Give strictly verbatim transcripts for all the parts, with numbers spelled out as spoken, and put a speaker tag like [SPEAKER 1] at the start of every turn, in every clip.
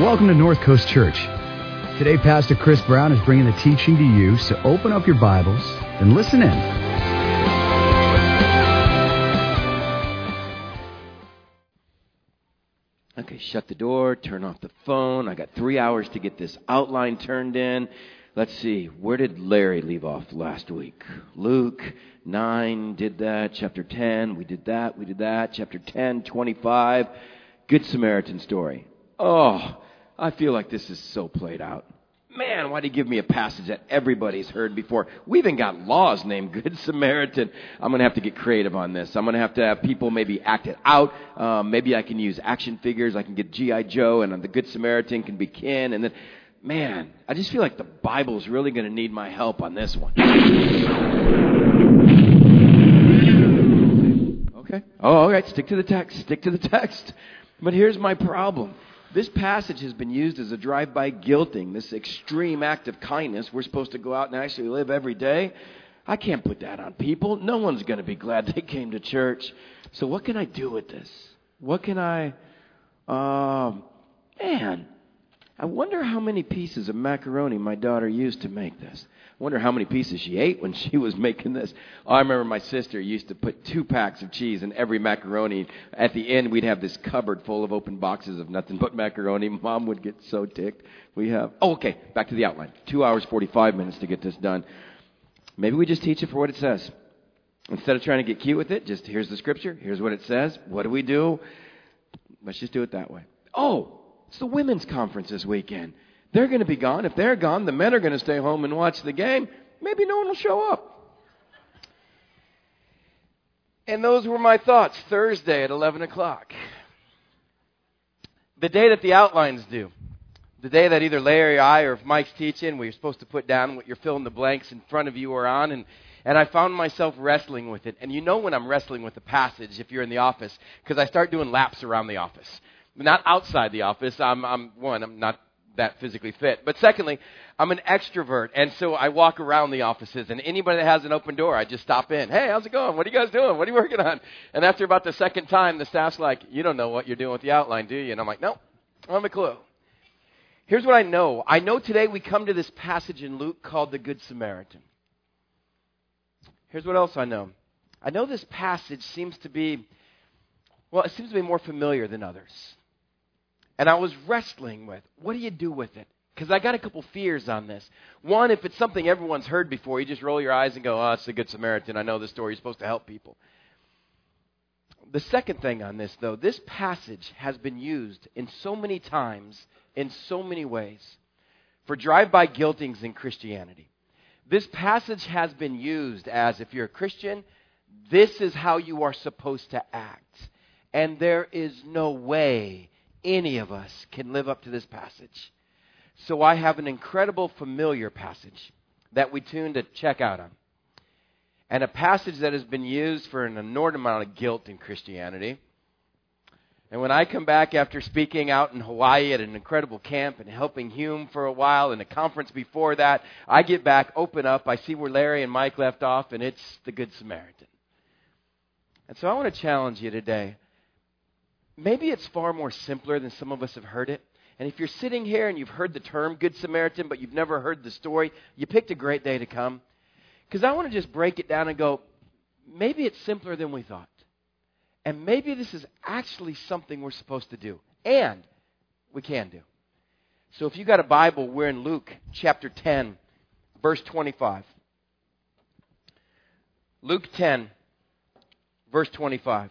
[SPEAKER 1] welcome to North Coast Church. Today, Pastor Chris Brown is bringing the teaching to you, so open up your Bibles and listen in.
[SPEAKER 2] Okay, shut the door, turn off the phone. I got three hours to get this outline turned in. Let's see, where did Larry leave off last week? Luke nine did that. Chapter ten, we did that, we did that. Chapter ten, twenty-five, Good Samaritan story. Oh, I feel like this is so played out. Man, why did he give me a passage that everybody's heard before? We even got laws named Good Samaritan. I'm going to have to get creative on this. I'm going to have to have people maybe act it out. Um, maybe I can use action figures. I can get G I. Joe, and the Good Samaritan can be Ken. And then, man, I just feel like the Bible's really going to need my help on this one. Okay. Oh, all right. Stick to the text. Stick to the text. But here's my problem. This passage has been used as a drive-by guilting, this extreme act of kindness we're supposed to go out and actually live every day. I can't put that on people. No one's going to be glad they came to church. So what can I do with this? What can I... Um, man, I wonder how many pieces of macaroni my daughter used to make this. I wonder how many pieces she ate when she was making this. Oh, I remember my sister used to put two packs of cheese in every macaroni. At the end, we'd have this cupboard full of open boxes of nothing but macaroni. Mom would get so ticked. We have... Oh, okay, back to the outline. Two hours, forty-five minutes to get this done. Maybe we just teach it for what it says. Instead of trying to get cute with it, just here's the scripture, here's what it says. What do we do? Let's just do it that way. Oh, it's the women's conference this weekend. They're going to be gone. If they're gone, the men are going to stay home and watch the game. Maybe no one will show up. And those were my thoughts Thursday at eleven o'clock. The day that the outlines due. The day that either Larry or I, or if Mike's teaching, we're supposed to put down what you're filling the blanks in front of you or on. And, and I found myself wrestling with it. And you know when I'm wrestling with the passage if you're in the office, because I start doing laps around the office. Not outside the office. I'm, I'm one, I'm not that physically fit. But secondly, I'm an extrovert, and so I walk around the offices, and anybody that has an open door, I just stop in. Hey, how's it going? What are you guys doing? What are you working on? And after about the second time, the staff's like, you don't know what you're doing with the outline, do you? And I'm like, no, I don't have a clue. Here's what I know. I know today we come to this passage in Luke called the Good Samaritan. Here's what else I know. I know this passage seems to be, well, it seems to be more familiar than others. And I was wrestling with, what do you do with it? Because I got a couple fears on this. One, if it's something everyone's heard before, you just roll your eyes and go, oh, it's the Good Samaritan. I know the story. You're supposed to help people. The second thing on this, though, this passage has been used in so many times, in so many ways, for drive-by guiltings in Christianity. This passage has been used as, if you're a Christian, this is how you are supposed to act. And there is no way any of us can live up to this passage. So I have an incredible familiar passage that we tune to check out on. And a passage that has been used for an inordinate amount of guilt in Christianity. And when I come back after speaking out in Hawaii at an incredible camp and helping Hume for a while and a conference before that, I get back, open up, I see where Larry and Mike left off, and it's the Good Samaritan. And so I want to challenge you today. Maybe it's far more simpler than some of us have heard it. And if you're sitting here and you've heard the term Good Samaritan, but you've never heard the story, you picked a great day to come. Because I want to just break it down and go, maybe it's simpler than we thought. And maybe this is actually something we're supposed to do. And we can do. So if you got a Bible, we're in Luke chapter ten, verse twenty-five. Luke ten, verse twenty-five.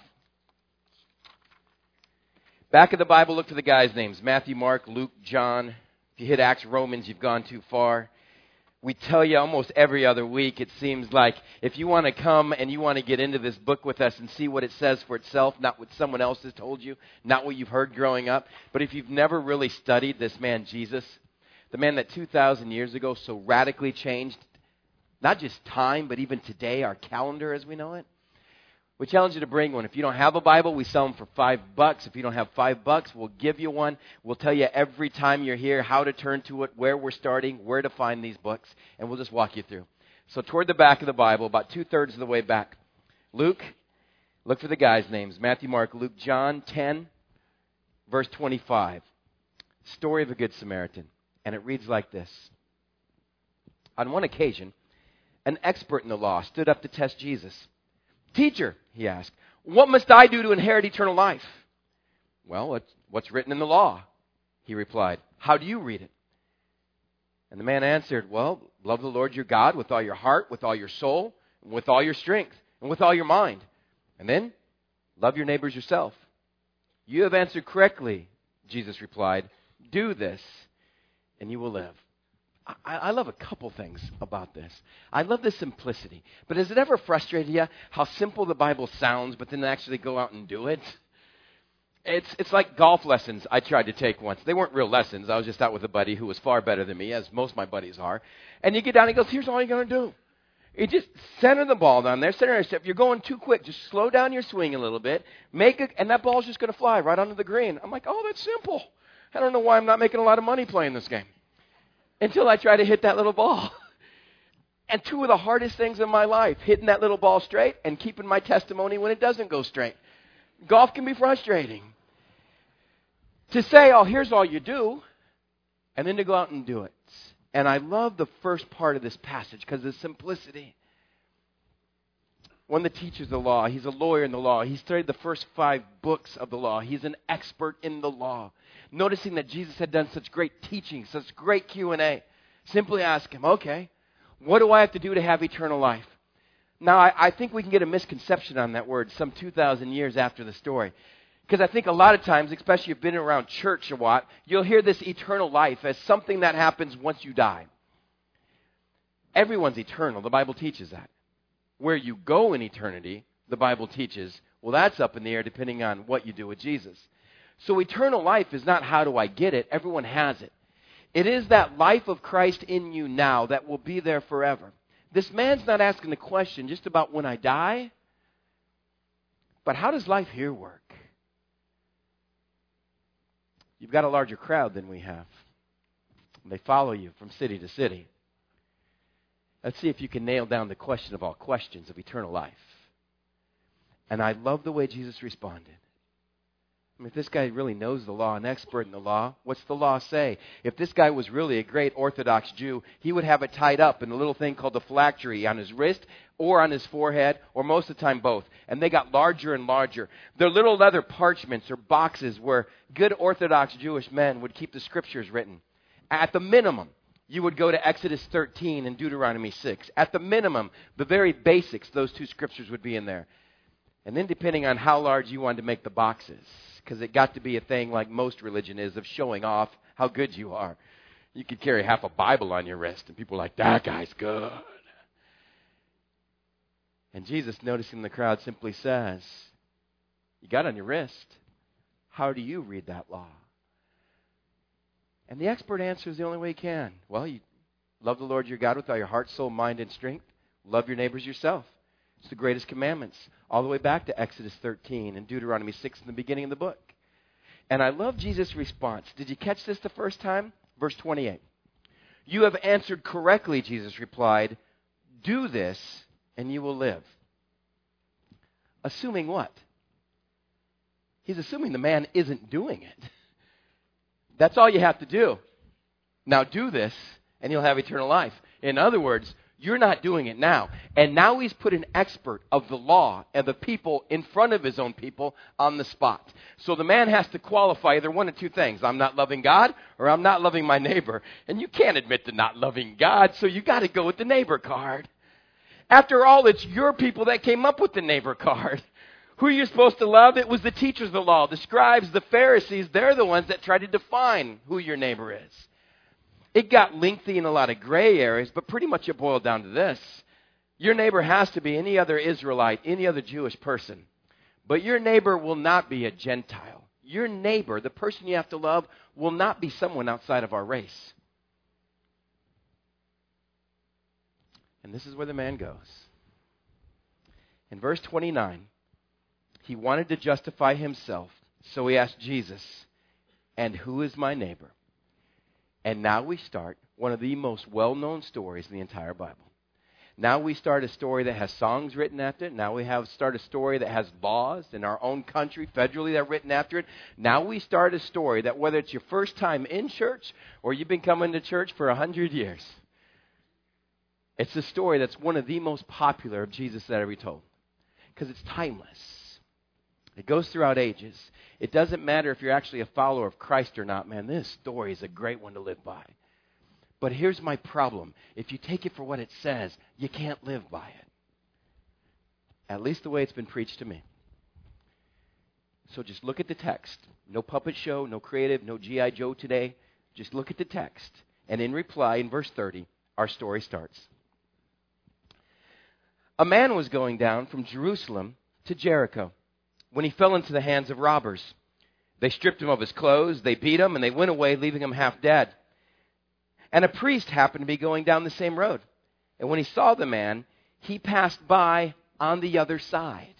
[SPEAKER 2] Back of the Bible, look for the guys' names. Matthew, Mark, Luke, John. If you hit Acts, Romans, you've gone too far. We tell you almost every other week, it seems like, if you want to come and you want to get into this book with us and see what it says for itself, not what someone else has told you, not what you've heard growing up, but if you've never really studied this man, Jesus, the man that two thousand years ago so radically changed, not just time, but even today, our calendar as we know it, we challenge you to bring one. If you don't have a Bible, we sell them for five bucks. If you don't have five bucks, we'll give you one. We'll tell you every time you're here how to turn to it, where we're starting, where to find these books, and we'll just walk you through. So toward the back of the Bible, about two-thirds of the way back, Luke, look for the guys' names. Matthew, Mark, Luke, John ten, verse twenty-five. Story of a Good Samaritan. And it reads like this. On one occasion, an expert in the law stood up to test Jesus. Teacher, he asked, what must I do to inherit eternal life? Well, what's, what's written in the law? He replied. How do you read it? And the man answered, well, love the Lord your God with all your heart, with all your soul, and with all your strength, and with all your mind. And then, love your neighbors yourself. You have answered correctly, Jesus replied. Do this, and you will live. I, I love a couple things about this. I love the simplicity. But has it ever frustrated you how simple the Bible sounds, but then actually go out and do it? It's it's like golf lessons I tried to take once. They weren't real lessons. I was just out with a buddy who was far better than me, as most of my buddies are. And you get down and he goes, here's all you're going to do. You just center the ball down there. Center If you're going too quick, just slow down your swing a little bit. Make it, and that ball's just going to fly right onto the green. I'm like, oh, that's simple. I don't know why I'm not making a lot of money playing this game. Until I try to hit that little ball. And two of the hardest things in my life, hitting that little ball straight and keeping my testimony when it doesn't go straight. Golf can be frustrating. To say, oh, here's all you do, and then to go out and do it. And I love the first part of this passage because of the simplicity. One that teaches the law, he's a lawyer in the law. He studied the first five books of the law. He's an expert in the law. Noticing that Jesus had done such great teaching, such great Q and A. Simply ask him, okay, what do I have to do to have eternal life? Now, I, I think we can get a misconception on that word some two thousand years after the story. Because I think a lot of times, especially if you've been around church a lot, you'll hear this eternal life as something that happens once you die. Everyone's eternal. The Bible teaches that. Where you go in eternity, the Bible teaches, well, that's up in the air depending on what you do with Jesus. So eternal life is not how do I get it. Everyone has it. It is that life of Christ in you now that will be there forever. This man's not asking the question just about when I die, but how does life here work? You've got a larger crowd than we have. They follow you from city to city. Let's see if you can nail down the question of all questions of eternal life. And I love the way Jesus responded. I mean, if this guy really knows the law, an expert in the law, what's the law say? If this guy was really a great Orthodox Jew, he would have it tied up in a little thing called the phylactery on his wrist or on his forehead, or most of the time both. And they got larger and larger. They're little leather parchments or boxes where good Orthodox Jewish men would keep the scriptures written. At the minimum, you would go to Exodus thirteen and Deuteronomy six. At the minimum, the very basics, those two scriptures would be in there. And then depending on how large you wanted to make the boxes, because it got to be a thing like most religion is of showing off how good you are. You could carry half a Bible on your wrist, and people are like, that guy's good. And Jesus, noticing the crowd, simply says, you got it on your wrist. How do you read that law? And the expert answers the only way he can. Well, you love the Lord your God with all your heart, soul, mind, and strength. Love your neighbors yourself. It's the greatest commandments, all the way back to Exodus thirteen and Deuteronomy six in the beginning of the book. And I love Jesus' response. Did you catch this the first time? Verse twenty-eight. You have answered correctly, Jesus replied. Do this, and you will live. Assuming what? He's assuming the man isn't doing it. That's all you have to do. Now do this, and you'll have eternal life. In other words, you're not doing it now. And now he's put an expert of the law and the people in front of his own people on the spot. So the man has to qualify either one of two things. I'm not loving God or I'm not loving my neighbor. And you can't admit to not loving God, so you got to go with the neighbor card. After all, it's your people that came up with the neighbor card. Who are you supposed to love? It was the teachers of the law, the scribes, the Pharisees. They're the ones that tried to define who your neighbor is. It got lengthy in a lot of gray areas, but pretty much it boiled down to this. Your neighbor has to be any other Israelite, any other Jewish person. But your neighbor will not be a Gentile. Your neighbor, the person you have to love, will not be someone outside of our race. And this is where the man goes. In verse twenty-nine, he wanted to justify himself, so he asked Jesus, and who is my neighbor? And now we start one of the most well-known stories in the entire Bible. Now we start a story that has songs written after it. Now we have start a story that has laws in our own country, federally, that are written after it. Now we start a story that whether it's your first time in church or you've been coming to church for a hundred years, it's a story that's one of the most popular of Jesus that ever told. Because it's timeless. It goes throughout ages. It doesn't matter if you're actually a follower of Christ or not, man. This story is a great one to live by. But here's my problem. If you take it for what it says, you can't live by it. At least the way it's been preached to me. So just look at the text. No puppet show, no creative, no G I. Joe today. Just look at the text. And in reply, in verse thirty, our story starts. A man was going down from Jerusalem to Jericho when he fell into the hands of robbers. They stripped him of his clothes, they beat him, and they went away, leaving him half dead. And a priest happened to be going down the same road. And when he saw the man, he passed by on the other side.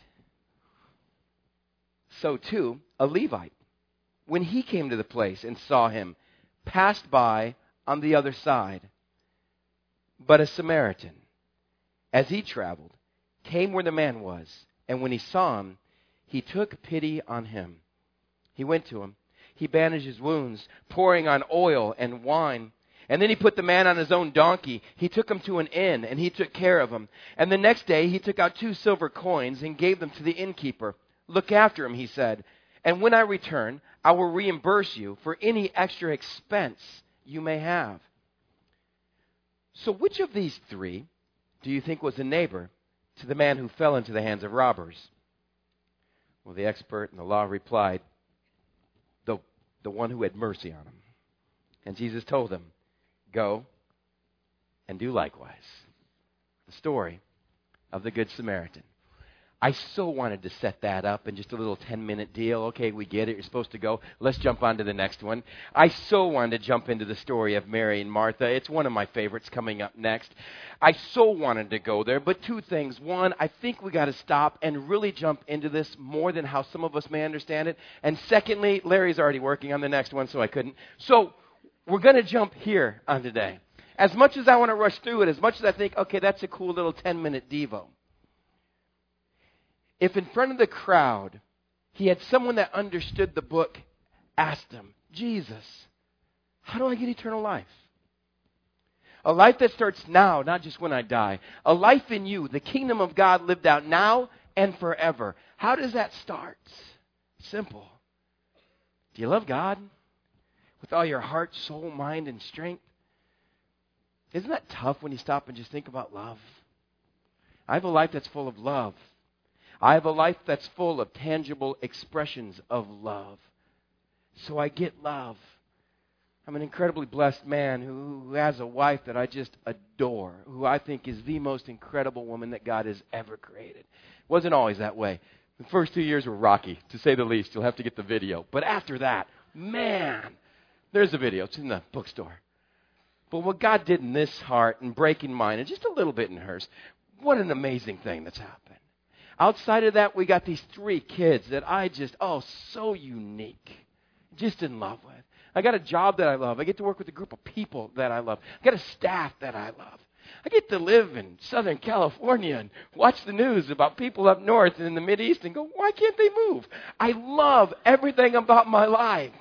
[SPEAKER 2] So too, a Levite, when he came to the place and saw him, passed by on the other side. But a Samaritan, as he traveled, came where the man was. And when he saw him, he took pity on him. He went to him. He bandaged his wounds, pouring on oil and wine. And then he put the man on his own donkey. He took him to an inn, and he took care of him. And the next day he took out two silver coins and gave them to the innkeeper. Look after him, he said. And when I return, I will reimburse you for any extra expense you may have. So which of these three do you think was a neighbor to the man who fell into the hands of robbers? Well, the expert in the law replied, the, the one who had mercy on him. And Jesus told him, go and do likewise. The story of the Good Samaritan. I so wanted to set that up in just a little ten-minute deal. Okay, we get it. You're supposed to go. Let's jump on to the next one. I so wanted to jump into the story of Mary and Martha. It's one of my favorites coming up next. I so wanted to go there, but two things. One, I think we got to stop and really jump into this more than how some of us may understand it. And secondly, Larry's already working on the next one, so I couldn't. So we're going to jump here on today. As much as I want to rush through it, as much as I think, okay, that's a cool little ten-minute devo. If in front of the crowd, he had someone that understood the book, asked him, Jesus, how do I get eternal life? A life that starts now, not just when I die. A life in you, the kingdom of God lived out now and forever. How does that start? Simple. Do you love God with all your heart, soul, mind, and strength? Isn't that tough when you stop and just think about love? I have a life that's full of love. I have a life that's full of tangible expressions of love. So I get love. I'm an incredibly blessed man who, who has a wife that I just adore, who I think is the most incredible woman that God has ever created. It wasn't always that way. The first two years were rocky, to say the least. You'll have to get the video. But after that, man, there's the video. It's in the bookstore. But what God did in this heart and breaking mine, and just a little bit in hers, what an amazing thing that's happened. Outside of that, we got these three kids that I just, oh, so unique. Just in love with. I got a job that I love. I get to work with a group of people that I love. I got a staff that I love. I get to live in Southern California and watch the news about people up north and in the Mideast and go, why can't they move? I love everything about my life.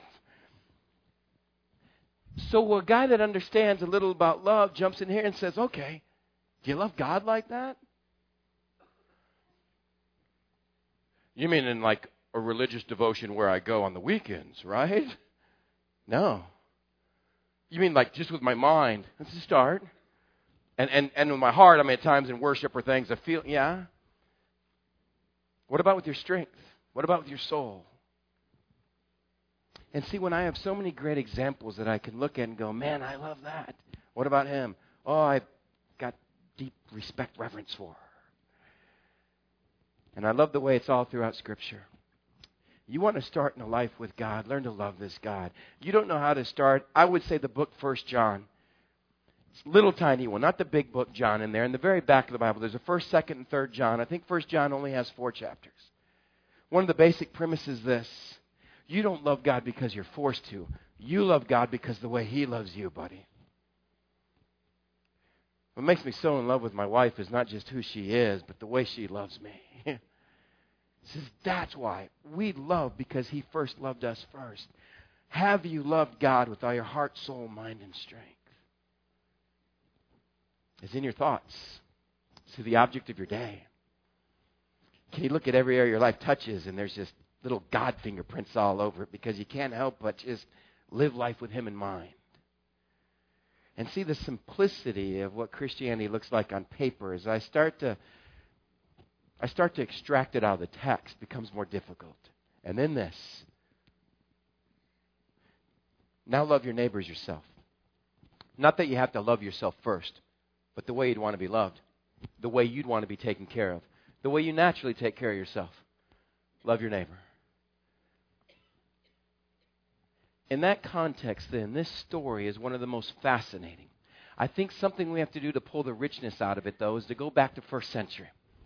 [SPEAKER 2] So a guy that understands a little about love jumps in here and says, okay, do you love God like that? You mean in like a religious devotion where I go on the weekends, right? No. You mean like just with my mind? That's the start. And, and, and with my heart, I mean at times in worship or things, I feel, yeah. What about with your strength? What about with your soul? And see, when I have so many great examples that I can look at and go, man, I love that. What about him? Oh, I've got deep respect, reverence for her. And I love the way it's all throughout Scripture. You want to start in a life with God, learn to love this God. You don't know how to start. I would say the book First John. It's a little tiny one, not the big book John in there. In the very back of the Bible, there's a first, second, and third John. I think First John only has four chapters. One of the basic premises is this. You don't love God because you're forced to. You love God because the way He loves you, buddy. What makes me so in love with my wife is not just who she is, but the way she loves me. He says, that's why we love, because he first loved us first. Have you loved God with all your heart, soul, mind, and strength? It's in your thoughts. It's the object of your day. Can you look at every area your life touches and there's just little God fingerprints all over it, because you can't help but just live life with him in mind. And see the simplicity of what Christianity looks like on paper. As I start to I start to extract it out of the text, it becomes more difficult. And then this. Now love your neighbors yourself. Not that you have to love yourself first, but the way you'd want to be loved. The way you'd want to be taken care of. The way you naturally take care of yourself. Love your neighbor. In that context, then, this story is one of the most fascinating. I think something we have to do to pull the richness out of it, though, is to go back to first century.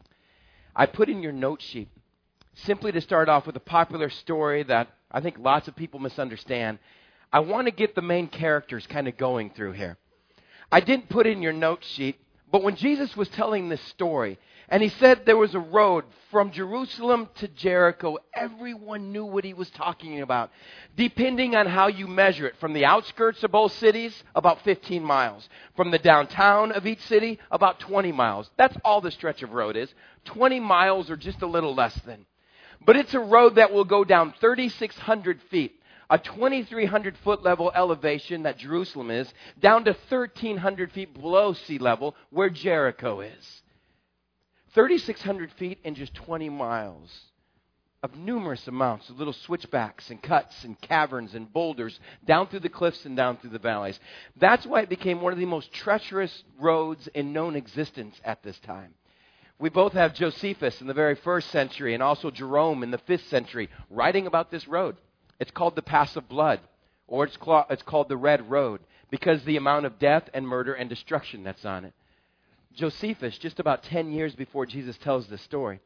[SPEAKER 2] I put in your note sheet, simply to start off with a popular story that I think lots of people misunderstand. I want to get the main characters kind of going through here. I didn't put in your note sheet, but when Jesus was telling this story, and he said there was a road from Jerusalem to Jericho, everyone knew what he was talking about. Depending on how you measure it, from the outskirts of both cities, about fifteen miles. From the downtown of each city, about twenty miles. That's all the stretch of road is. twenty miles or just a little less than. But it's a road that will go down thirty-six hundred feet. A twenty-three hundred foot level elevation that Jerusalem is, down to thirteen hundred feet below sea level where Jericho is. thirty-six hundred feet in just twenty miles of numerous amounts of little switchbacks and cuts and caverns and boulders down through the cliffs and down through the valleys. That's why it became one of the most treacherous roads in known existence at this time. We both have Josephus in the very first century and also Jerome in the fifth century writing about this road. It's called the Pass of Blood, or it's called, it's called the Red Road, because the amount of death and murder and destruction that's on it. Josephus, just about ten years before Jesus tells this story,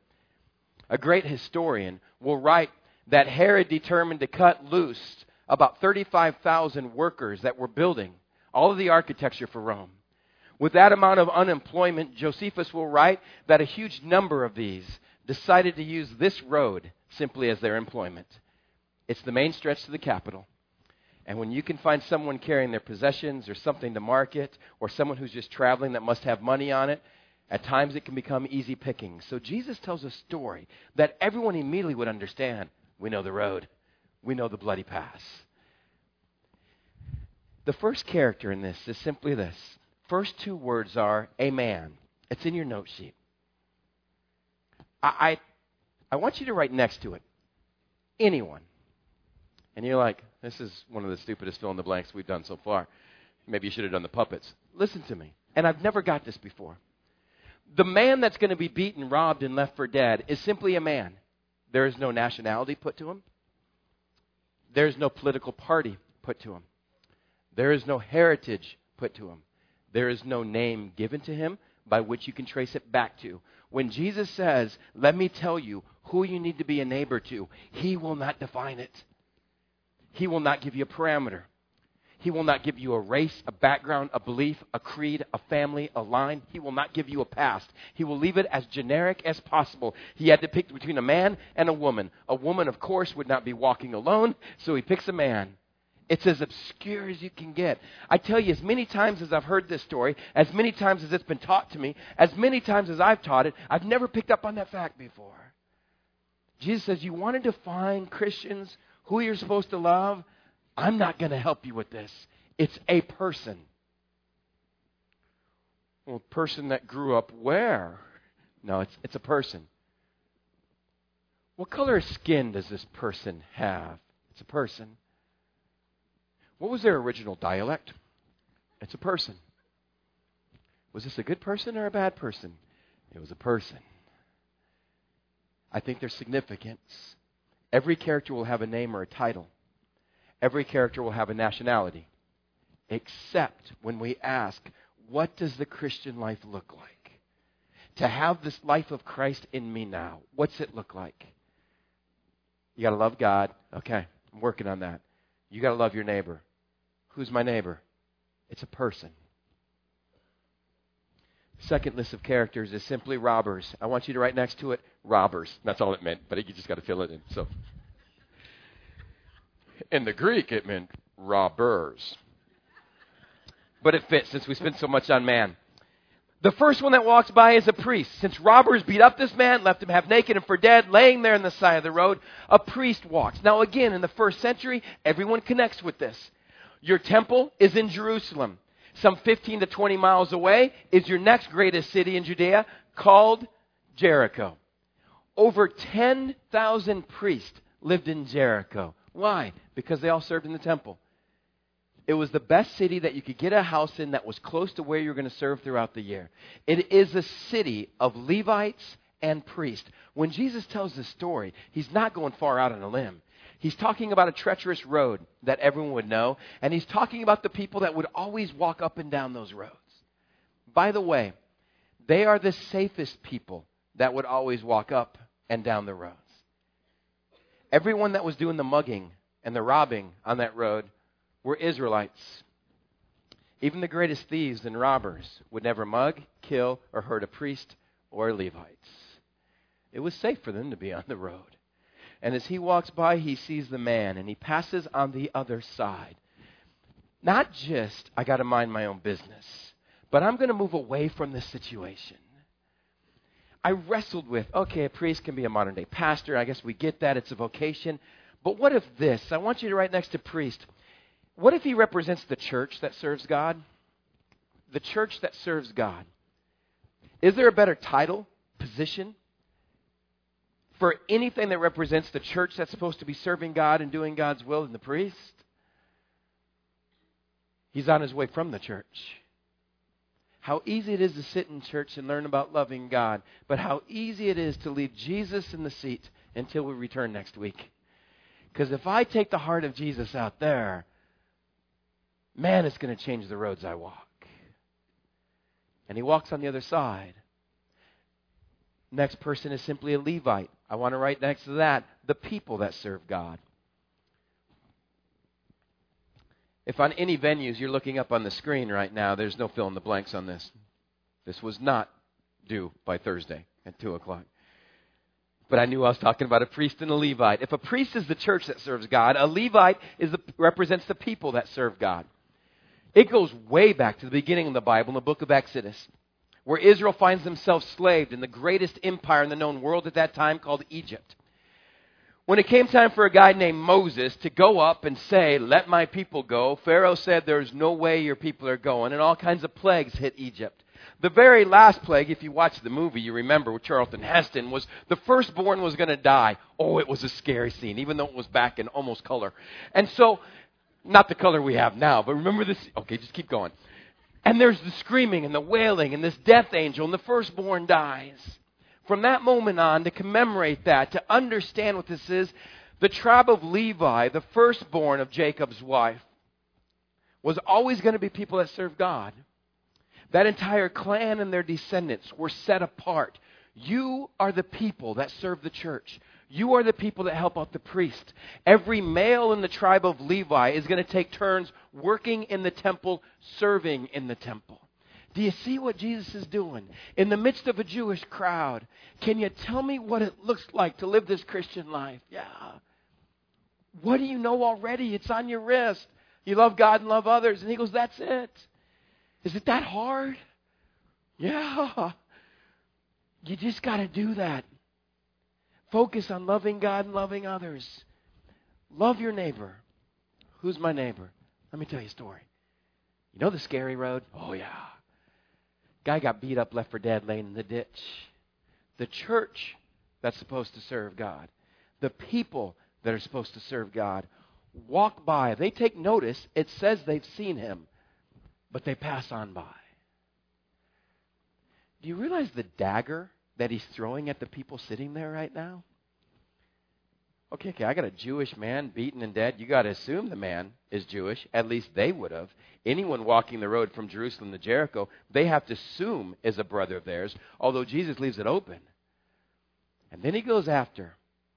[SPEAKER 2] a great historian, will write that Herod determined to cut loose about thirty-five thousand workers that were building all of the architecture for Rome. With that amount of unemployment, Josephus will write that a huge number of these decided to use this road simply as their employment. It's the main stretch to the capital. And when you can find someone carrying their possessions or something to market, or someone who's just traveling that must have money on it, at times it can become easy picking. So Jesus tells a story that everyone immediately would understand. We know the road. We know the bloody pass. The first character in this is simply this. First two words are a man. It's in your note sheet. I, I, I want you to write next to it, anyone. And you're like, this is one of the stupidest fill in the blanks we've done so far. Maybe you should have done the puppets. Listen to me. And I've never got this before. The man that's going to be beaten, robbed, and left for dead is simply a man. There is no nationality put to him. There is no political party put to him. There is no heritage put to him. There is no name given to him by which you can trace it back to. When Jesus says, let me tell you who you need to be a neighbor to, he will not define it. He will not give you a parameter. He will not give you a race, a background, a belief, a creed, a family, a line. He will not give you a past. He will leave it as generic as possible. He had to pick between a man and a woman. A woman, of course, would not be walking alone, so he picks a man. It's as obscure as you can get. I tell you, as many times as I've heard this story, as many times as it's been taught to me, as many times as I've taught it, I've never picked up on that fact before. Jesus says, you want to define Christians, who you're supposed to love? I'm not going to help you with this. It's a person. Well, a person that grew up where? No, it's it's a person. What color of skin does this person have? It's a person. What was their original dialect? It's a person. Was this a good person or a bad person? It was a person. I think there's significance. Every character will have a name or a title. Every character will have a nationality. Except when we ask, what does the Christian life look like? To have this life of Christ in me now, what's it look like? You got to love God. Okay, I'm working on that. You got to love your neighbor. Who's my neighbor? It's a person. Second list of characters is simply robbers. I want you to write next to it, robbers. That's all it meant, but you just got to fill it in. So, in the Greek, it meant robbers. But it fits since we spent so much on man. The first one that walks by is a priest. Since robbers beat up this man, left him half naked and for dead, laying there on the side of the road, a priest walks. Now again, in the first century, everyone connects with this. Your temple is in Jerusalem. Some fifteen to twenty miles away is your next greatest city in Judea called Jericho. Over ten thousand priests lived in Jericho. Why? Because they all served in the temple. It was the best city that you could get a house in that was close to where you're going to serve throughout the year. It is a city of Levites and priests. When Jesus tells this story, he's not going far out on a limb. He's talking about a treacherous road that everyone would know, and he's talking about the people that would always walk up and down those roads. By the way, they are the safest people that would always walk up and down the roads. Everyone that was doing the mugging and the robbing on that road were Israelites. Even the greatest thieves and robbers would never mug, kill, or hurt a priest or Levites. It was safe for them to be on the road. And as he walks by, he sees the man, and he passes on the other side. Not just, I got to mind my own business, but I'm going to move away from this situation. I wrestled with, okay, a priest can be a modern-day pastor. I guess we get that. It's a vocation. But what if this? I want you to write next to priest. What if he represents the church that serves God? The church that serves God. Is there a better title, position, for anything that represents the church that's supposed to be serving God and doing God's will than the priest? He's on his way from the church. How easy it is to sit in church and learn about loving God, but how easy it is to leave Jesus in the seat until we return next week. Because if I take the heart of Jesus out there, man, it's going to change the roads I walk. And he walks on the other side. Next person is simply a Levite. I want to write next to that, the people that serve God. If on any venues you're looking up on the screen right now, there's no fill in the blanks on this. This was not due by Thursday at two o'clock. But I knew I was talking about a priest and a Levite. If a priest is the church that serves God, a Levite is the, represents the people that serve God. It goes way back to the beginning of the Bible in the book of Exodus, where Israel finds themselves slaved in the greatest empire in the known world at that time called Egypt. When it came time for a guy named Moses to go up and say, let my people go, Pharaoh said, there's no way your people are going, and all kinds of plagues hit Egypt. The very last plague, if you watch the movie, you remember with Charlton Heston, was the firstborn was going to die. Oh, it was a scary scene, even though it was back in almost color. And so, not the color we have now, but remember this. Okay, just keep going. And there's the screaming and the wailing and this death angel, and the firstborn dies. From that moment on, to commemorate that, to understand what this is, the tribe of Levi, the firstborn of Jacob's wife, was always going to be people that serve God. That entire clan and their descendants were set apart. You are the people that serve the church. You are the people that help out the priest. Every male in the tribe of Levi is going to take turns working in the temple, serving in the temple. Do you see what Jesus is doing? In the midst of a Jewish crowd, can you tell me what it looks like to live this Christian life? Yeah. What do you know already? It's on your wrist. You love God and love others. And he goes, that's it. Is it that hard? Yeah. You just got to do that. Focus on loving God and loving others. Love your neighbor. Who's my neighbor? Let me tell you a story. You know the scary road? Oh, yeah. Guy got beat up, left for dead, laying in the ditch. The church that's supposed to serve God, the people that are supposed to serve God, walk by. They take notice. It says they've seen him, but they pass on by. Do you realize the dagger that he's throwing at the people sitting there right now? Okay, okay, I got a Jewish man beaten and dead. You got to assume the man is Jewish. At least they would have. Anyone walking the road from Jerusalem to Jericho, they have to assume is a brother of theirs, although Jesus leaves it open. And then he goes after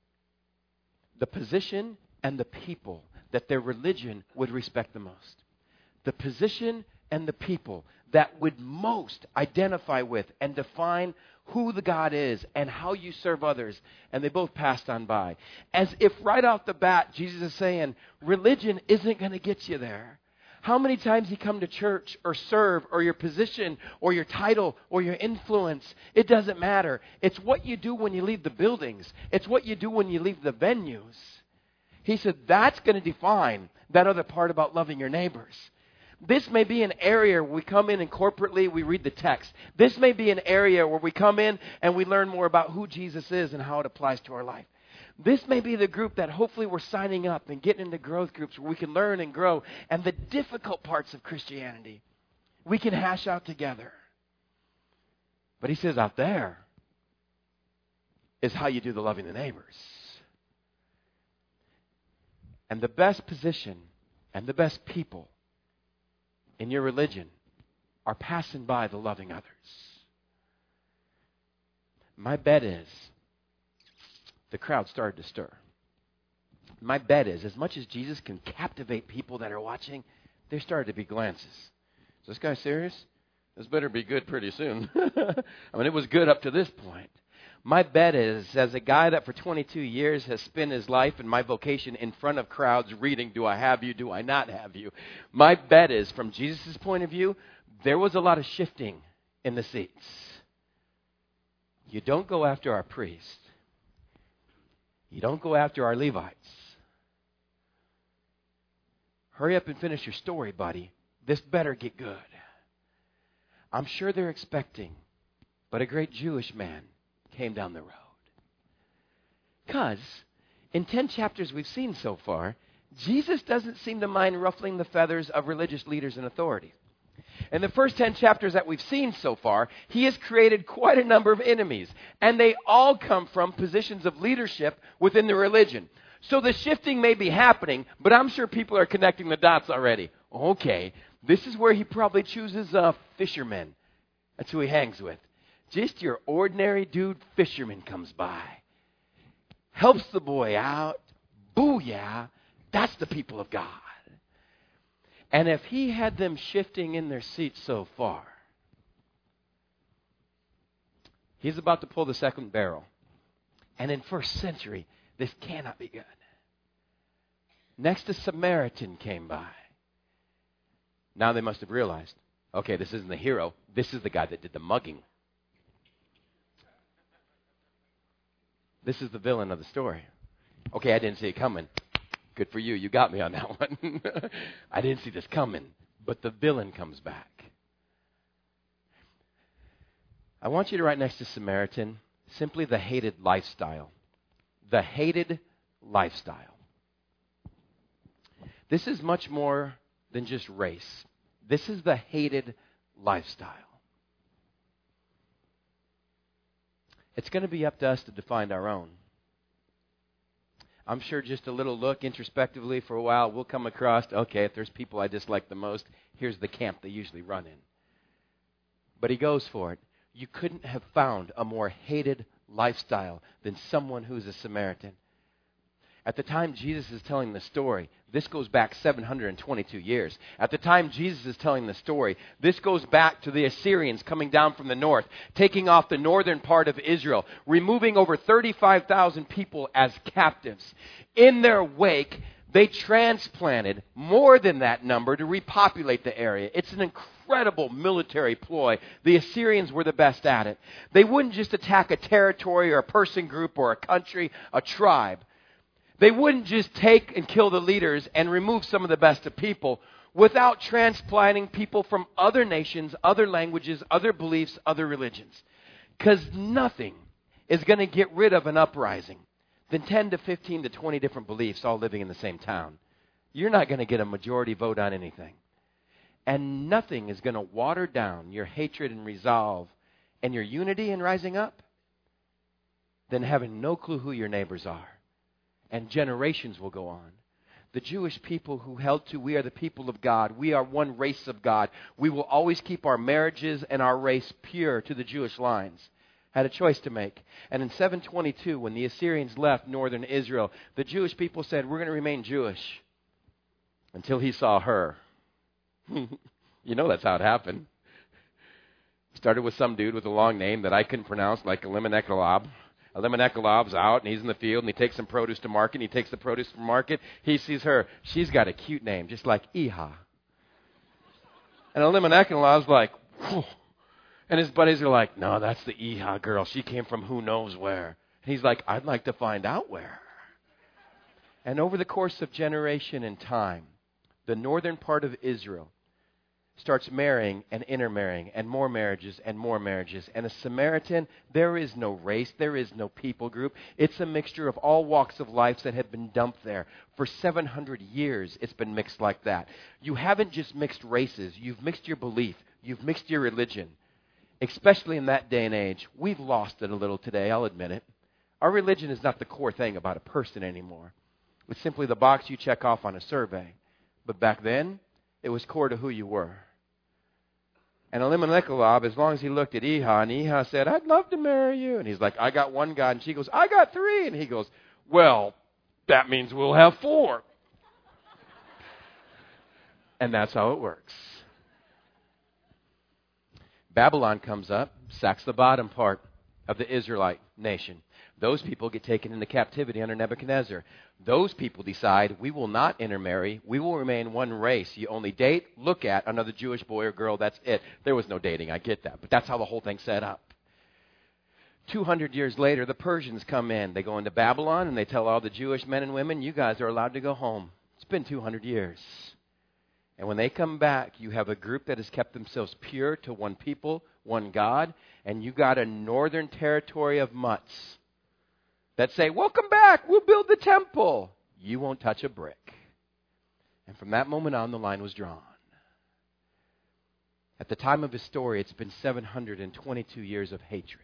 [SPEAKER 2] the position and the people that their religion would respect the most. The position and the people that would most identify with and define who the God is and how you serve others. And they both passed on by. As if right off the bat, Jesus is saying, religion isn't going to get you there. How many times you come to church or serve or your position or your title or your influence, it doesn't matter. It's what you do when you leave the buildings. It's what you do when you leave the venues. He said that's going to define that other part about loving your neighbors. This may be an area where we come in and corporately we read the text. This may be an area where we come in and we learn more about who Jesus is and how it applies to our life. This may be the group that hopefully we're signing up and getting into growth groups where we can learn and grow. And the difficult parts of Christianity, we can hash out together. But he says out there is how you do the loving the neighbors. And the best position and the best people in your religion are passing by the loving others. My bet is the crowd started to stir. My bet is, as much as Jesus can captivate people that are watching, there started to be glances. Is this guy serious? This better be good pretty soon. I mean, it was good up to this point. My bet is, as a guy that for twenty-two years has spent his life and my vocation in front of crowds reading, do I have you, do I not have you? My bet is, from Jesus' point of view, there was a lot of shifting in the seats. You don't go after our priests. You don't go after our Levites. Hurry up and finish your story, buddy. This better get good. I'm sure they're expecting, but a great Jewish man came down the road. Because in ten chapters we've seen so far, Jesus doesn't seem to mind ruffling the feathers of religious leaders and authority. In the first ten chapters that we've seen so far, he has created quite a number of enemies. And they all come from positions of leadership within the religion. So the shifting may be happening, but I'm sure people are connecting the dots already. Okay, this is where he probably chooses uh, fishermen. That's who he hangs with. Just your ordinary dude fisherman comes by. Helps the boy out. Booyah. That's the people of God. And if he had them shifting in their seats so far, he's about to pull the second barrel. And in first century, this cannot be good. Next, a Samaritan came by. Now they must have realized, okay, this isn't the hero. This is the guy that did the mugging. This is the villain of the story. Okay, I didn't see it coming. Good for you. You got me on that one. I didn't see this coming. But the villain comes back. I want you to write next to Samaritan simply the hated lifestyle. The hated lifestyle. This is much more than just race. This is the hated lifestyle. It's going to be up to us to define our own. I'm sure just a little look introspectively for a while, we'll come across, okay, if there's people I dislike the most, here's the camp they usually run in. But he goes for it. You couldn't have found a more hated lifestyle than someone who's a Samaritan. At the time Jesus is telling the story, this goes back seven hundred twenty-two years. At the time Jesus is telling the story, this goes back to the Assyrians coming down from the north, taking off the northern part of Israel, removing over thirty-five thousand people as captives. In their wake, they transplanted more than that number to repopulate the area. It's an incredible military ploy. The Assyrians were the best at it. They wouldn't just attack a territory or a person group or a country, a tribe. They wouldn't just take and kill the leaders and remove some of the best of people without transplanting people from other nations, other languages, other beliefs, other religions. Because nothing is going to get rid of an uprising than ten to fifteen to twenty different beliefs all living in the same town. You're not going to get a majority vote on anything. And nothing is going to water down your hatred and resolve and your unity in rising up than having no clue who your neighbors are. And generations will go on. The Jewish people who held to, we are the people of God. We are one race of God. We will always keep our marriages and our race pure to the Jewish lines. Had a choice to make. And in seven twenty-two, when the Assyrians left northern Israel, the Jewish people said, we're going to remain Jewish until he saw her. You know that's how it happened. Started with some dude with a long name that I couldn't pronounce, like Elimelech. Elimelech's out, and he's in the field, and he takes some produce to market, and he takes the produce from market. He sees her. She's got a cute name, just like Eha. And Elimelech's like, whew. And his buddies are like, no, that's the Eha girl. She came from who knows where. And he's like, I'd like to find out where. And over the course of generation and time, the northern part of Israel starts marrying and intermarrying and more marriages and more marriages. And a Samaritan, there is no race, there is no people group. It's a mixture of all walks of life that have been dumped there. For seven hundred years, it's been mixed like that. You haven't just mixed races, you've mixed your belief, you've mixed your religion. Especially in that day and age, we've lost it a little today, I'll admit it. Our religion is not the core thing about a person anymore. It's simply the box you check off on a survey. But back then, it was core to who you were. And Elimelech, as long as he looked at Eha, and Eha said, I'd love to marry you. And he's like, I got one God. And she goes, I got three. And he goes, well, that means we'll have four. And that's how it works. Babylon comes up, sacks the bottom part of the Israelite nation. Those people get taken into captivity under Nebuchadnezzar. Those people decide, we will not intermarry. We will remain one race. You only date, look at another Jewish boy or girl. That's it. There was no dating. I get that. But that's how the whole thing's set up. two hundred years later, the Persians come in. They go into Babylon, and they tell all the Jewish men and women, you guys are allowed to go home. It's been two hundred years. And when they come back, you have a group that has kept themselves pure to one people, one God, and you got a northern territory of mutts that say, welcome back, we'll build the temple. You won't touch a brick. And from that moment on, the line was drawn. At the time of his story, it's been seven hundred twenty-two years of hatred.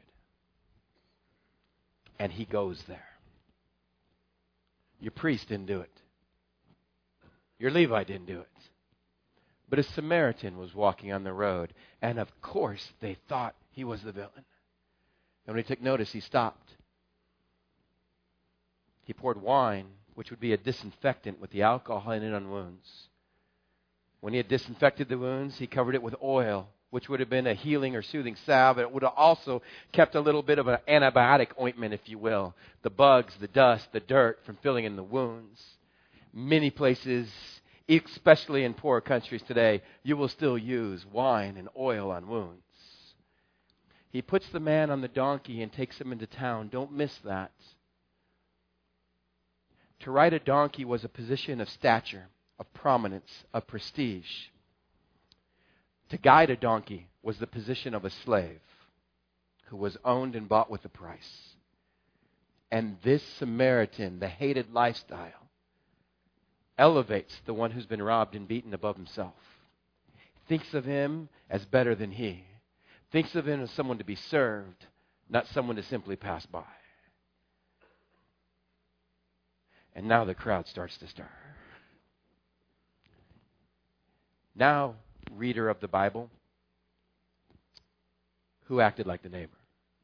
[SPEAKER 2] And he goes there. Your priest didn't do it. Your Levite didn't do it. But a Samaritan was walking on the road, and of course they thought he was the villain. And when he took notice, he stopped. He poured wine, which would be a disinfectant with the alcohol in it on wounds. When he had disinfected the wounds, he covered it with oil, which would have been a healing or soothing salve. It would have also kept a little bit of an antibiotic ointment, if you will. The bugs, the dust, the dirt from filling in the wounds. Many places, especially in poor countries today, you will still use wine and oil on wounds. He puts the man on the donkey and takes him into town. Don't miss that. To ride a donkey was a position of stature, of prominence, of prestige. To guide a donkey was the position of a slave who was owned and bought with a price. And this Samaritan, the hated lifestyle, elevates the one who's been robbed and beaten above himself. Thinks of him as better than he. Thinks of him as someone to be served, not someone to simply pass by. And now the crowd starts to stir. Now, reader of the Bible, who acted like the neighbor?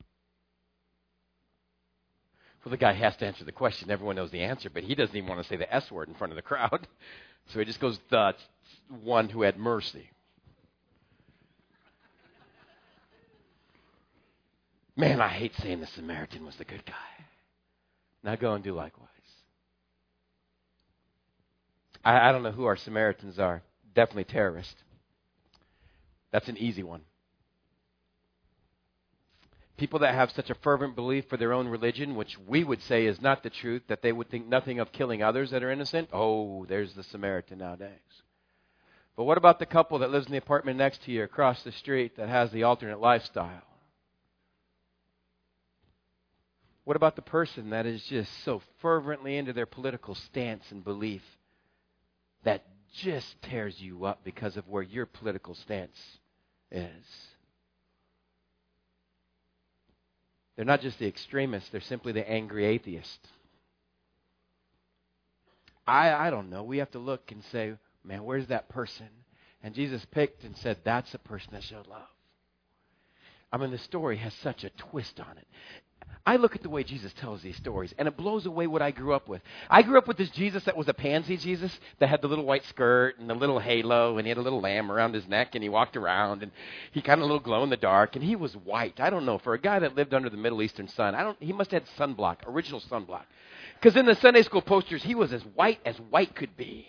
[SPEAKER 2] Well, the guy has to answer the question. Everyone knows the answer, but he doesn't even want to say the S word in front of the crowd. So he just goes, the one who had mercy. Man, I hate saying the Samaritan was the good guy. Now go and do likewise. I, I don't know who our Samaritans are. Definitely terrorists. That's an easy one. People that have such a fervent belief for their own religion, which we would say is not the truth, that they would think nothing of killing others that are innocent. Oh, there's the Samaritan nowadays. But what about the couple that lives in the apartment next to you across the street that has the alternate lifestyle? What about the person that is just so fervently into their political stance and belief that just tears you up because of where your political stance is? They're not just the extremists, they're simply the angry atheist. I, I don't know. We have to look and say, man, where's that person? And Jesus picked and said, that's a person that showed love. I mean, the story has such a twist on it. I look at the way Jesus tells these stories, and it blows away what I grew up with. I grew up with this Jesus that was a pansy Jesus that had the little white skirt and the little halo, and he had a little lamb around his neck, and he walked around, and he kind of a little glow in the dark, and he was white. I don't know. For a guy that lived under the Middle Eastern sun, I don't. He must have had sunblock, original sunblock. Because in the Sunday school posters, he was as white as white could be.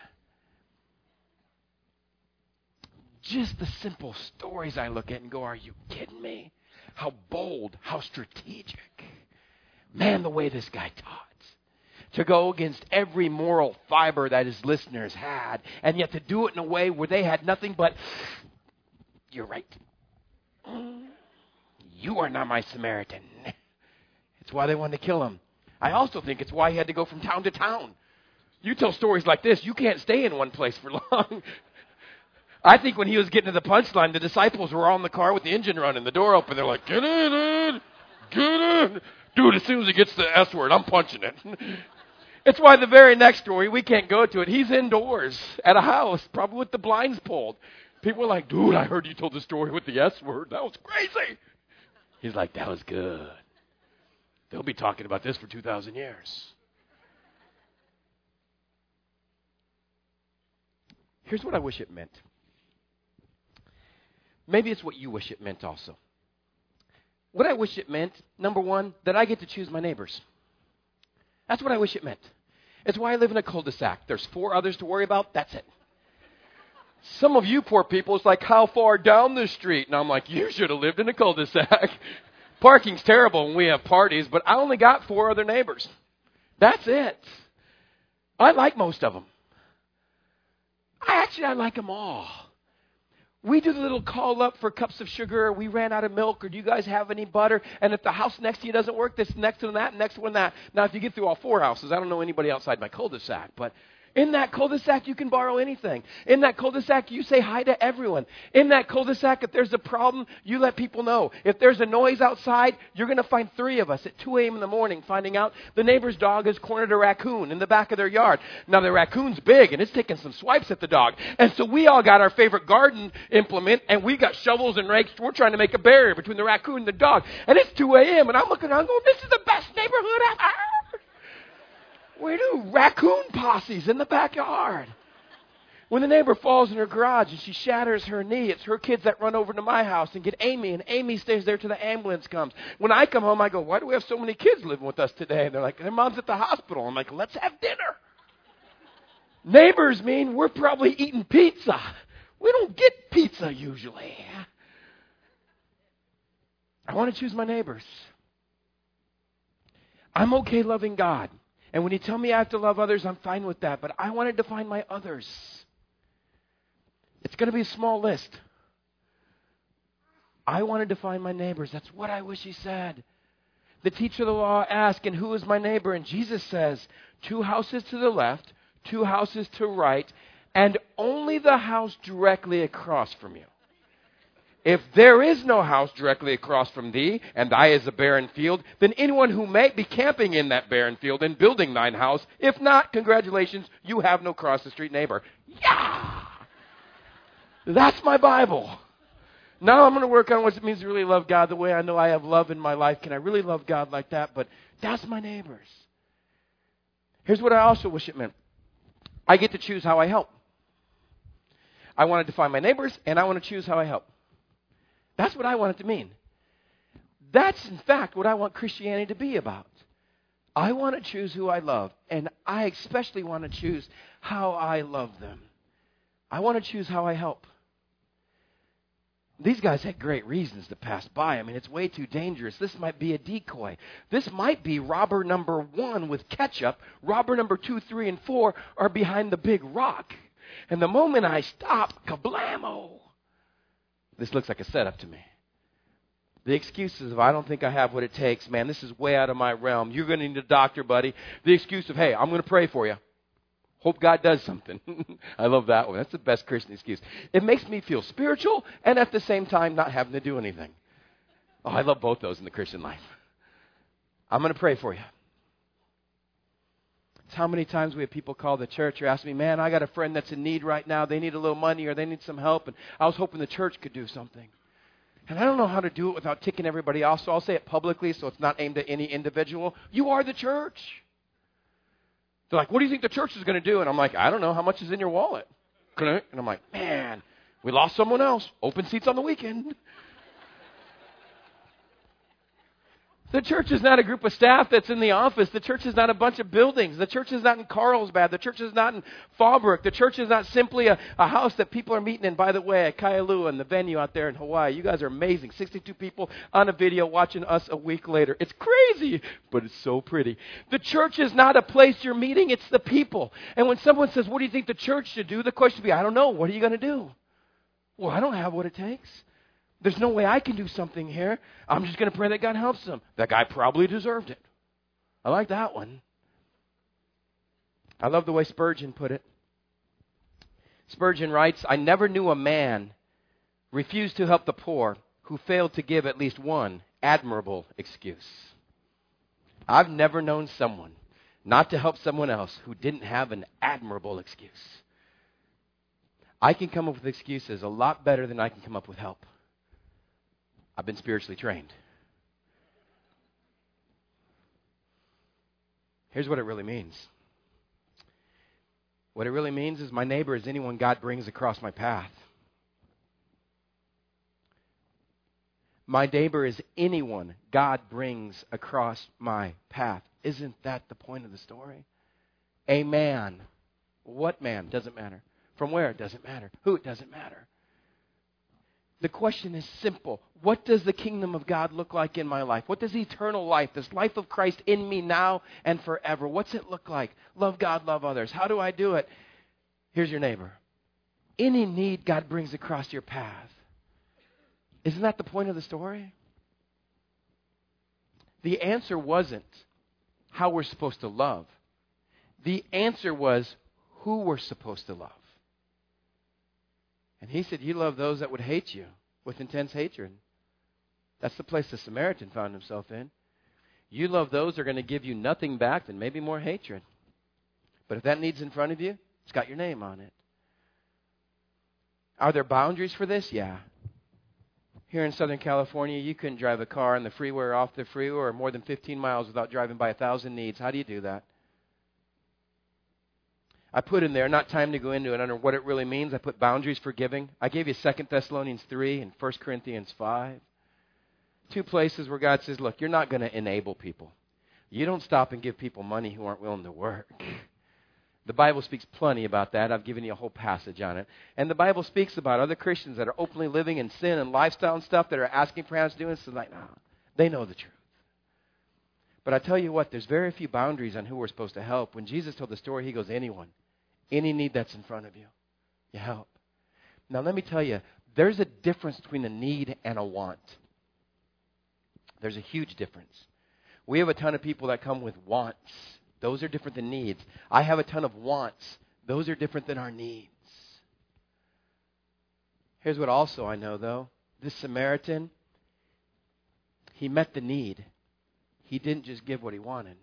[SPEAKER 2] Just the simple stories I look at and go, are you kidding me? How bold, how strategic. Man, the way this guy taught. To go against every moral fiber that his listeners had, and yet to do it in a way where they had nothing but, you're right. You are not my Samaritan. It's why they wanted to kill him. I also think it's why he had to go from town to town. You tell stories like this, you can't stay in one place for long. I think when he was getting to the punchline, the disciples were all in the car with the engine running, the door open. They're like, get in, in, get in. Dude, as soon as he gets to the S word, I'm punching it. It's why the very next story, we can't go to it. He's indoors at a house, probably with the blinds pulled. People are like, dude, I heard you told the story with the S word. That was crazy. He's like, that was good. They'll be talking about this for two thousand years. Here's what I wish it meant. Maybe it's what you wish it meant also. What I wish it meant, number one, that I get to choose my neighbors. That's what I wish it meant. It's why I live in a cul-de-sac. There's four others to worry about. That's it. Some of you poor people, it's like, how far down the street? And I'm like, you should have lived in a cul-de-sac. Parking's terrible when we have parties, but I only got four other neighbors. That's it. I like most of them. I actually, I like them all. We do the little call up for cups of sugar. We ran out of milk, or do you guys have any butter? And if the house next to you doesn't work, this next to that, next one that. Now, if you get through all four houses, I don't know anybody outside my cul-de-sac, but in that cul-de-sac, you can borrow anything. In that cul-de-sac, you say hi to everyone. In that cul-de-sac, if there's a problem, you let people know. If there's a noise outside, you're going to find three of us at two a.m. in the morning finding out the neighbor's dog has cornered a raccoon in the back of their yard. Now, the raccoon's big, and it's taking some swipes at the dog. And so we all got our favorite garden implement, and we got shovels and rakes. We're trying to make a barrier between the raccoon and the dog. And it's two a.m., and I'm looking around going, this is the best neighborhood I've ever. We do raccoon posses in the backyard. When the neighbor falls in her garage and she shatters her knee, it's her kids that run over to my house and get Amy, and Amy stays there till the ambulance comes. When I come home, I go, why do we have so many kids living with us today? And they're like, their mom's at the hospital. I'm like, let's have dinner. Neighbors mean we're probably eating pizza. We don't get pizza usually. I want to choose my neighbors. I'm okay loving God. And when you tell me I have to love others, I'm fine with that. But I wanted to find my others. It's going to be a small list. I wanted to find my neighbors. That's what I wish he said. The teacher of the law asked, and who is my neighbor? And Jesus says, two houses to the left, two houses to right, and only the house directly across from you. If there is no house directly across from thee, and thy is a barren field, then anyone who may be camping in that barren field and building thine house, if not, congratulations, you have no cross-the-street neighbor. Yeah! That's my Bible. Now I'm going to work on what it means to really love God the way I know I have love in my life. Can I really love God like that? But that's my neighbors. Here's what I also wish it meant. I get to choose how I help. I wanted to find my neighbors, and I want to choose how I help. That's what I want it to mean. That's, in fact, what I want Christianity to be about. I want to choose who I love, and I especially want to choose how I love them. I want to choose how I help. These guys had great reasons to pass by. I mean, it's way too dangerous. This might be a decoy. This might be robber number one with ketchup. Robber number two, three, and four are behind the big rock. And the moment I stop, kablamo! This looks like a setup to me. The excuses of, I don't think I have what it takes. Man, this is way out of my realm. You're going to need a doctor, buddy. The excuse of, hey, I'm going to pray for you. Hope God does something. I love that one. That's the best Christian excuse. It makes me feel spiritual and at the same time not having to do anything. Oh, I love both those in the Christian life. I'm going to pray for you. It's how many times we have people call the church or ask me, man, I got a friend that's in need right now. They need a little money or they need some help. And I was hoping the church could do something. And I don't know how to do it without ticking everybody off, so I'll say it publicly so it's not aimed at any individual. You are the church. They're like, what do you think the church is going to do? And I'm like, I don't know. How much is in your wallet? And I'm like, man, we lost someone else. Open seats on the weekend. The church is not a group of staff that's in the office. The church is not a bunch of buildings. The church is not in Carlsbad. The church is not in Fallbrook. The church is not simply a, a house that people are meeting in. By the way, at Kailua and the venue out there in Hawaii, you guys are amazing. sixty-two people on a video watching us a week later. It's crazy, but it's so pretty. The church is not a place you're meeting. It's the people. And when someone says, what do you think the church should do? The question would be, I don't know. What are you going to do? Well, I don't have what it takes. There's no way I can do something here. I'm just going to pray that God helps them. That guy probably deserved it. I like that one. I love the way Spurgeon put it. Spurgeon writes, I never knew a man refuse to help the poor who failed to give at least one admirable excuse. I've never known someone not to help someone else who didn't have an admirable excuse. I can come up with excuses a lot better than I can come up with help. I've been spiritually trained. Here's what it really means. What it really means is my neighbor is anyone God brings across my path. My neighbor is anyone God brings across my path. Isn't that the point of the story? A man. What man? Doesn't matter. From where? Doesn't matter. Who? It doesn't matter. The question is simple. What does the kingdom of God look like in my life? What does eternal life, this life of Christ in me now and forever, what's it look like? Love God, love others. How do I do it? Here's your neighbor. Any need God brings across your path. Isn't that the point of the story? The answer wasn't how we're supposed to love. The answer was who we're supposed to love. And he said, you love those that would hate you with intense hatred. That's the place the Samaritan found himself in. You love those that are going to give you nothing back and maybe more hatred. But if that need's in front of you, it's got your name on it. Are there boundaries for this? Yeah. Here in Southern California, you couldn't drive a car on the freeway or off the freeway or more than fifteen miles without driving by a thousand needs. How do you do that? I put in there, not time to go into it, under what it really means. I put boundaries for giving. I gave you Second Thessalonians three and First Corinthians five. Two places where God says, look, you're not going to enable people. You don't stop and give people money who aren't willing to work. The Bible speaks plenty about that. I've given you a whole passage on it. And the Bible speaks about other Christians that are openly living in sin and lifestyle and stuff that are asking perhaps doing something like, no, they know the truth. But I tell you what, there's very few boundaries on who we're supposed to help. When Jesus told the story, he goes, anyone. Any need that's in front of you, you help. Now, let me tell you, there's a difference between a need and a want. There's a huge difference. We have a ton of people that come with wants. Those are different than needs. I have a ton of wants. Those are different than our needs. Here's what also I know, though. This Samaritan, he met the need. He didn't just give what he wanted.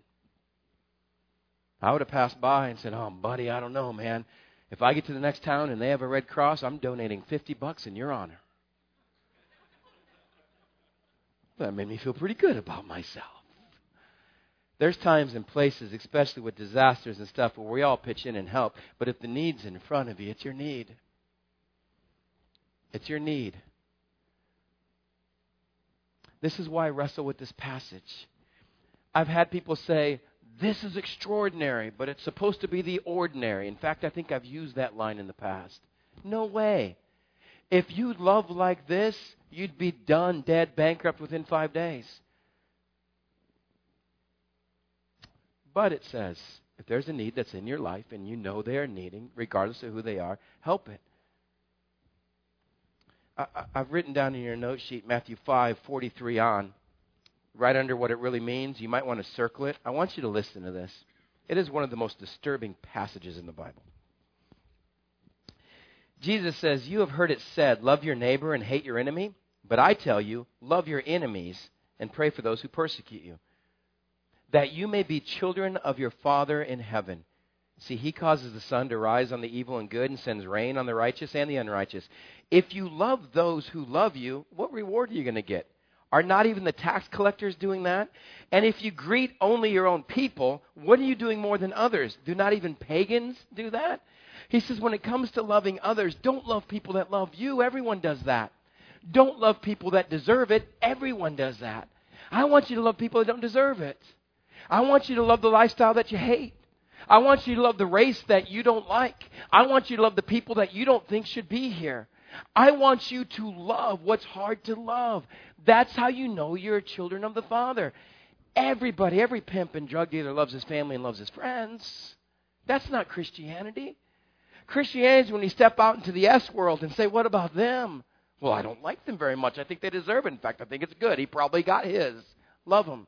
[SPEAKER 2] I would have passed by and said, oh, buddy, I don't know, man. If I get to the next town and they have a Red Cross, I'm donating fifty bucks in your honor. That made me feel pretty good about myself. There's times and places, especially with disasters and stuff, where we all pitch in and help. But if the need's in front of you, it's your need. It's your need. This is why I wrestle with this passage. I've had people say, this is extraordinary, but it's supposed to be the ordinary. In fact, I think I've used that line in the past. No way. If you love like this, you'd be done, dead, bankrupt within five days. But it says, if there's a need that's in your life and you know they are needing, regardless of who they are, help it. I, I've written down in your note sheet Matthew five forty-three on. Right under what it really means. You might want to circle it. I want you to listen to this. It is one of the most disturbing passages in the Bible. Jesus says, you have heard it said, love your neighbor and hate your enemy. But I tell you, love your enemies and pray for those who persecute you, that you may be children of your Father in heaven. See, he causes the sun to rise on the evil and good and sends rain on the righteous and the unrighteous. If you love those who love you, what reward are you going to get? Are not even the tax collectors doing that? And if you greet only your own people, what are you doing more than others? Do not even pagans do that? He says when it comes to loving others, don't love people that love you. Everyone does that. Don't love people that deserve it. Everyone does that. I want you to love people that don't deserve it. I want you to love the lifestyle that you hate. I want you to love the race that you don't like. I want you to love the people that you don't think should be here. I want you to love what's hard to love. That's how you know you're children of the Father. Everybody, every pimp and drug dealer loves his family and loves his friends. That's not Christianity. Christianity is when you step out into the S world and say, what about them? Well, I don't like them very much. I think they deserve it. In fact, I think it's good. He probably got his. Love them.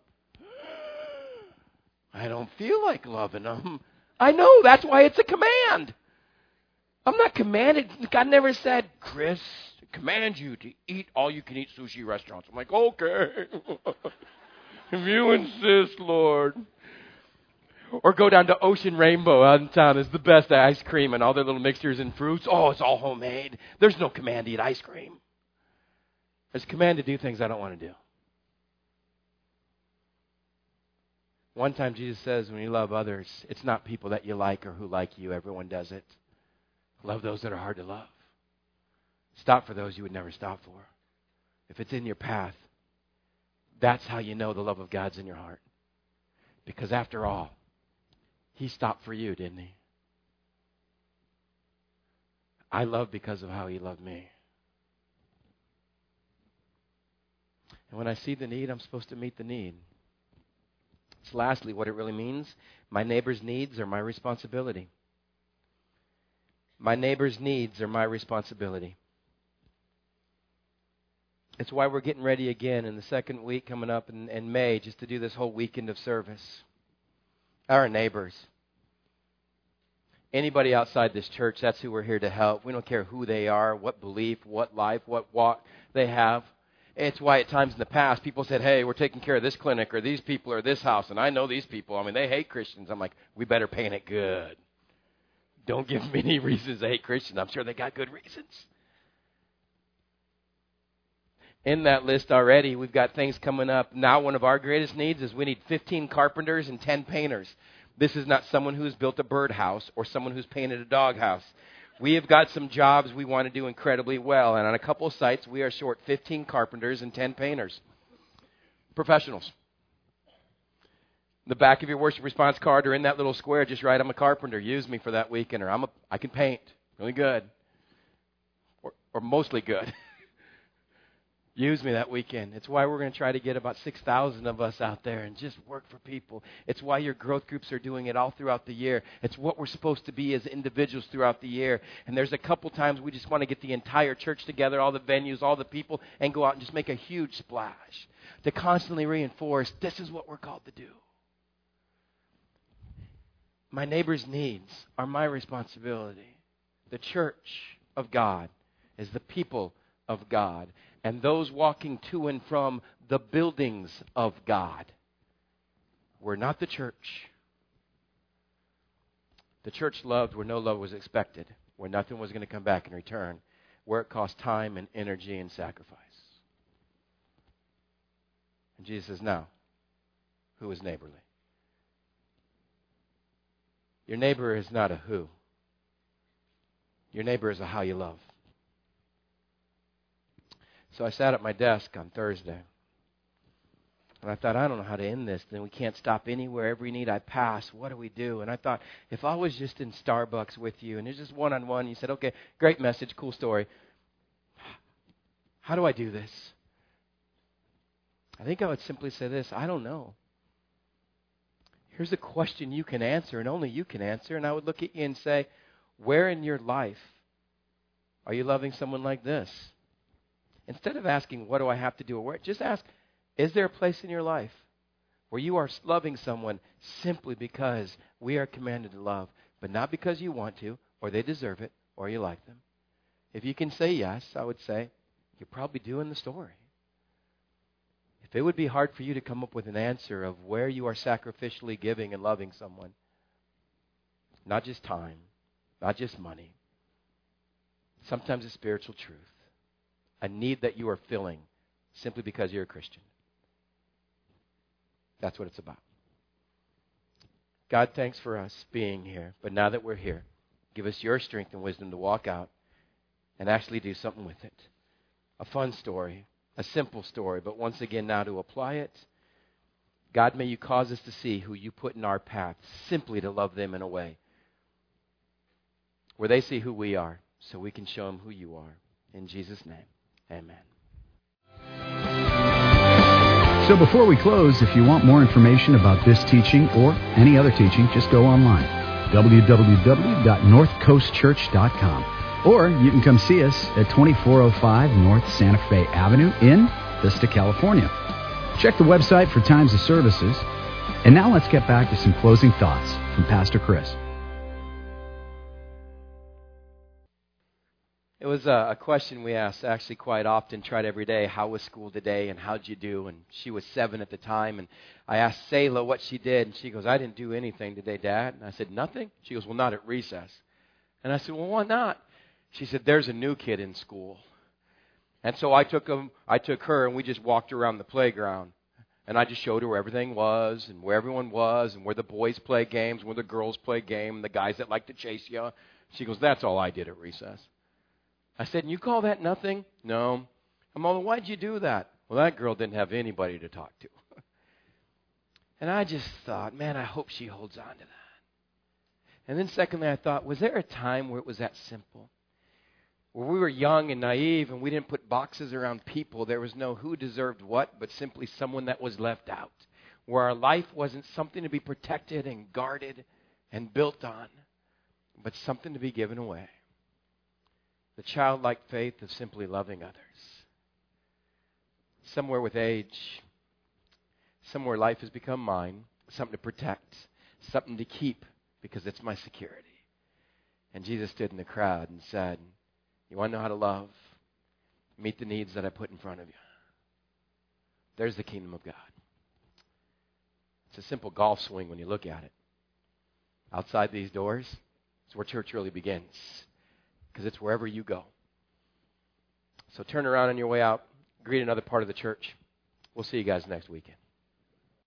[SPEAKER 2] I don't feel like loving them. I know. That's why it's a command. I'm not commanded. God never said, Chris, I command you to eat all-you-can-eat sushi restaurants. I'm like, okay. If you insist, Lord. Or go down to Ocean Rainbow out in town. It's the best ice cream and all their little mixtures and fruits. Oh, it's all homemade. There's no command to eat ice cream. There's a command to do things I don't want to do. One time Jesus says when you love others, it's not people that you like or who like you. Everyone does it. Love those that are hard to love. Stop for those you would never stop for. If it's in your path, that's how you know the love of God's in your heart. Because after all, He stopped for you, didn't He? I love because of how He loved me. And when I see the need, I'm supposed to meet the need. It's lastly what it really means. My neighbor's needs are my responsibility. My neighbor's needs are my responsibility. It's why we're getting ready again in the second week coming up in, in May just to do this whole weekend of service. Our neighbors. Anybody outside this church, that's who we're here to help. We don't care who they are, what belief, what life, what walk they have. It's why at times in the past people said, hey, we're taking care of this clinic or these people or this house, and I know these people. I mean, they hate Christians. I'm like, we better paint it good. Don't give me any reasons to hate Christians. I'm sure they got good reasons. In that list already, we've got things coming up. Now one of our greatest needs is we need fifteen carpenters and ten painters. This is not someone who's built a birdhouse or someone who's painted a doghouse. We have got some jobs we want to do incredibly well. And on a couple of sites, we are short fifteen carpenters and ten painters. Professionals. The back of your worship response card or in that little square, just write, I'm a carpenter. Use me for that weekend. Or I'm a, I can paint. Really good. Or, or mostly good. Use me that weekend. It's why we're going to try to get about six thousand of us out there and just work for people. It's why your growth groups are doing it all throughout the year. It's what we're supposed to be as individuals throughout the year. And there's a couple times we just want to get the entire church together, all the venues, all the people, and go out and just make a huge splash to constantly reinforce this is what we're called to do. My neighbor's needs are my responsibility. The church of God is the people of God. And those walking to and from the buildings of God. We're not the church. The church loved where no love was expected, where nothing was going to come back in return, where it cost time and energy and sacrifice. And Jesus says, now, who is neighborly? Your neighbor is not a who. Your neighbor is a how you love. So I sat at my desk on Thursday, and I thought, I don't know how to end this. Then we can't stop anywhere. Every need I pass, what do we do? And I thought, if I was just in Starbucks with you, and it's just one-on-one, you said, okay, great message, cool story. How do I do this? I think I would simply say this, I don't know. Here's a question you can answer, and only you can answer. And I would look at you and say, where in your life are you loving someone like this? Instead of asking, what do I have to do? Or where, just ask, is there a place in your life where you are loving someone simply because we are commanded to love, but not because you want to, or they deserve it, or you like them? If you can say yes, I would say, you're probably doing the story. If it would be hard for you to come up with an answer of where you are sacrificially giving and loving someone, not just time, not just money. Sometimes it's spiritual truth, a need that you are filling simply because you're a Christian. That's what it's about. God, thanks for us being here. But now that we're here, give us your strength and wisdom to walk out and actually do something with it. A fun story, a simple story, but once again now to apply it. God, may you cause us to see who you put in our path simply to love them in a way where they see who we are so we can show them who you are. In Jesus' name, amen.
[SPEAKER 1] So before we close, if you want more information about this teaching or any other teaching, just go online, w w w dot north coast church dot com. Or you can come see us at twenty-four oh five North Santa Fe Avenue in Vista, California. Check the website for times of services. And now let's get back to some closing thoughts from Pastor Chris.
[SPEAKER 2] It was a, a question we asked actually quite often, tried every day. How was school today and how'd you do? And she was seven at the time. And I asked Selah what she did. And she goes, I didn't do anything today, Dad. And I said, nothing? She goes, well, not at recess. And I said, well, why not? She said, there's a new kid in school. And so I took him, I took her and we just walked around the playground. And I just showed her where everything was and where everyone was and where the boys play games, where the girls play games, the guys that like to chase you. She goes, that's all I did at recess. I said, and you call that nothing? No. I'm all, why'd you do that? Well, that girl didn't have anybody to talk to. And I just thought, man, I hope she holds on to that. And then secondly, I thought, was there a time where it was that simple? Where we were young and naive and we didn't put boxes around people. There was no who deserved what, but simply someone that was left out. Where our life wasn't something to be protected and guarded and built on, but something to be given away. The childlike faith of simply loving others. Somewhere with age, somewhere life has become mine, something to protect, something to keep because it's my security. And Jesus stood in the crowd and said, you want to know how to love? Meet the needs that I put in front of you. There's the kingdom of God. It's a simple golf swing when you look at it. Outside these doors is where church really begins. Because it's wherever you go. So turn around on your way out. Greet another part of the church. We'll see you guys next weekend.